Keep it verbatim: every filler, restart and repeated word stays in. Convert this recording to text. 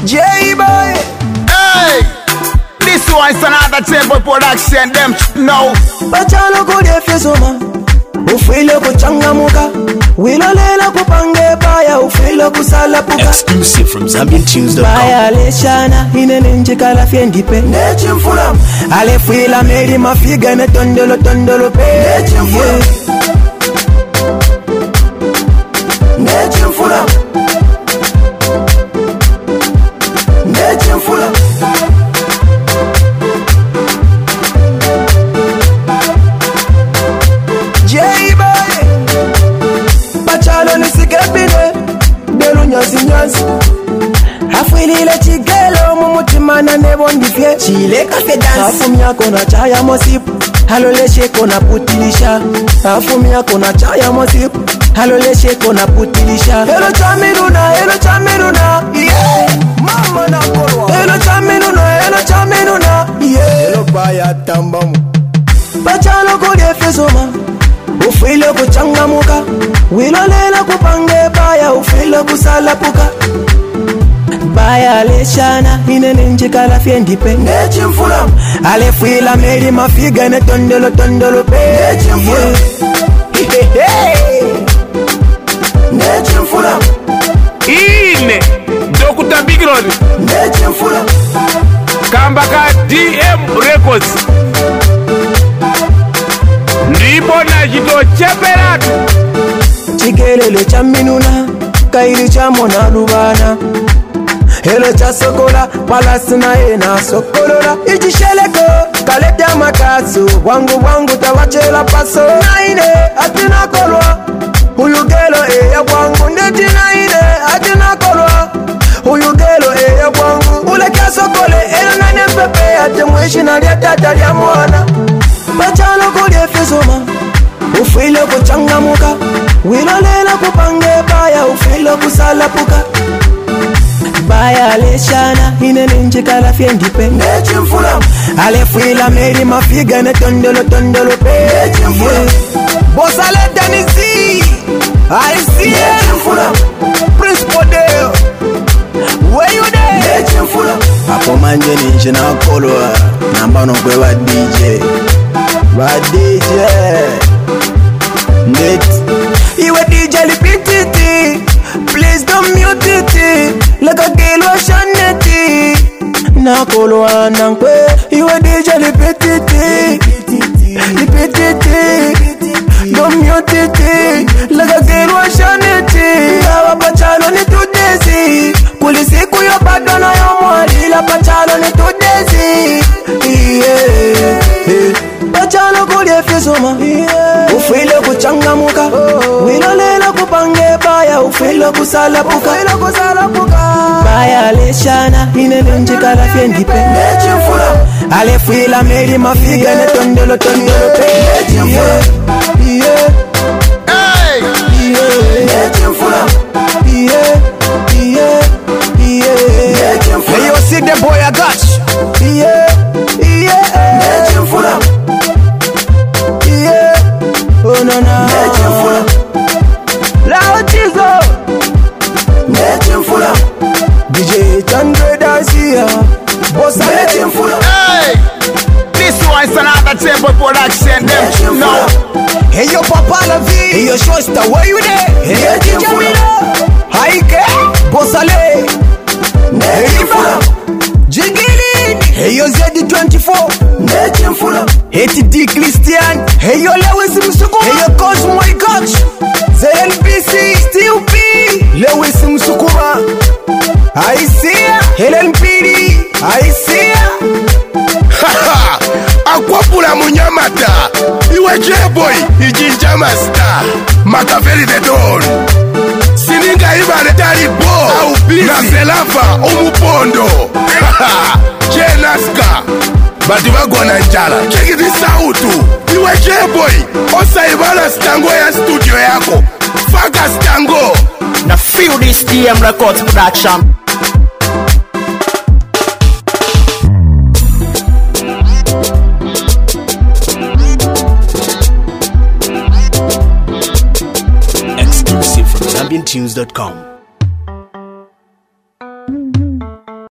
J-Boy. Hey, this one's another tempo production. Them no. Pachalo kule fezoma, ufilo kuchangamuka, wilolela kupange baya, ufilo kusalapuka. Exclusive from Zambian Tunes dot com. Baya leshana, inene njikala fyendipe. Nechi mfula, ale fuila meri mafiga ne tondolo tondolo pe. Nechi mfula, nechi mfula, nechi mfula. J-Boy, Pachalo nisikepine, delu nyazi nyazi. Afwilile chigelo mumutimana nebondifye. Chile kafe dance. Afumia kona chaya mosipu, haloleshe kona putilisha. Afumia kona chaya mosipu, haloleshe kona putilisha. Hello chaminuna, hello chaminuna, yeah. Mama na kolwa. Hello chaminuna, hello chaminuna, yeah. Hello baya tambamu. Pachalo kule fezoma, ufile kuchangamuka, wilolela kupange baya, ufile kusalapuka. Baya leshana, inene njikala fyendipe. Nechi mfula, ale fuila meri mafiga ne tondolo tondolo pe. Nechi mfula, nechi mfula, Ine Dokta Big Road. nechi mfula, Kambaka D M Records. Ndipo na jito cheperatu. chigelelo cha minuna, kairi cha mona lubana. Hello cha sokola, palasina ena sokolola. Ijisheleko, kaleta makasu, wangu wangu tawachela paso. Naine, atina kolwa, huyugelo eya wangu. Ndeti naine, atina kolwa, huyugelo eya wangu. Uleka sokole, ena nane pepe, ate mwishi na liya tata liya mwana. Pachalo kulie fezoma, ufile kuchangamuka, wilolela kupange baya, ufile kusalapuka. Baya leshana, inene njikala fyendipe. Nechi mfula, ale fuila meri mafiga ne tondolo tondolo pe. Nechi mfula, Bossale Danisi, I see. Nechi mfula, Prince Podeo, where you there? Nechi mfula, Apo manje ninjina kolwa, namba nokwe wa D J, wa D J. Net, iwe D J lipititi, please don't mute it. Like a girl was shanety. Na kolwa nankwe, iwe D J lipititi, lipititi. Don't mute it. Like a girl was shanety. Awa pachalo ni tudezi, kulisi kuyo bado na yomwali. La pachalo ni tudezi, yeah. Pachalo kulie fezoma, ufile kuchangamuka, wilolela kupange baya, ufile kusalapuka. Baya leshana, inene njikala fyendipe. Nechi mfula, ale fuila meri mafiga ne tondolo tondolo pe. Nechi mfula, yeah. Hey, Yeah. Nechi mfula, yeah. Yeah. Yeah. Nechi mfula. Hey, yo, see the boy I got you. Yeah. Yeah. Nechi mfula, yeah. Oh no no. Nechi mfula, lao chizo. Nechi mfula, D J Chandre Dacia, Bossa Nechi mfula. hey, this one's another tempo production. Them no. Hey yo Papa La Vie, hey yo Shosta, where you there? Hey yo D J Milo, Haike, Bossale, Nechi mfula, Jigili, hey yo Z twenty-four, Nechi mfula, H D Christian, hey yo Lewis Msuku, hey yo Cosmo my coach, Z L B C, Steel P, Lewis Msukuma, I see ya, Helen Piri, I see ya. Haha, akwapula munyamata. Iwe J-Boy, ijinja master. Makaveli the Don. Sininga ibale talibo. Au busy. Na Zelafa, umupondo. Haha, Jenaska. Bati wagona njala. Cheki this out. Iwe J-Boy, osa ibala stango ya studio yako. Faka stango. Na feel this D M Records production. Exclusive from Zambian Tunes dot com.